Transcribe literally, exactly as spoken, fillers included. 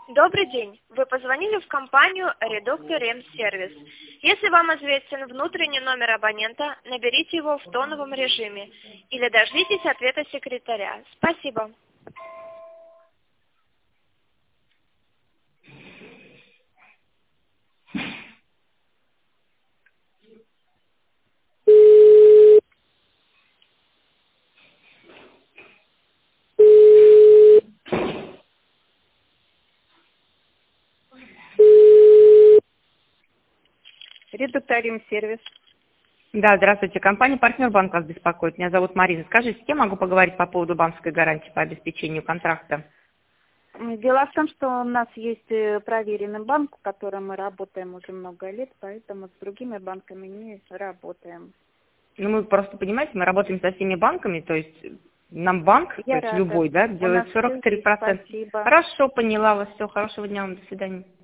Добрый день. Вы позвонили в компанию Редоктор М-сервис. Если вам известен внутренний номер абонента, наберите его в тоновом режиме или дождитесь ответа секретаря. Спасибо. Редокториум сервис. Да, здравствуйте. Компания «Партнер Банк» вас беспокоит. Меня зовут Марина. Скажите, с кем могу поговорить по поводу банковской гарантии по обеспечению контракта? Дело в том, что у нас есть э, проверенный банк, в котором мы работаем уже много лет, поэтому с другими банками не работаем. Ну, мы просто, понимаете, мы работаем со всеми банками, то есть нам банк, Я то есть рада. любой, да, У нас делает всё сорок три есть. процента. Спасибо. Хорошо, поняла вас. Все, хорошего дня вам. До свидания.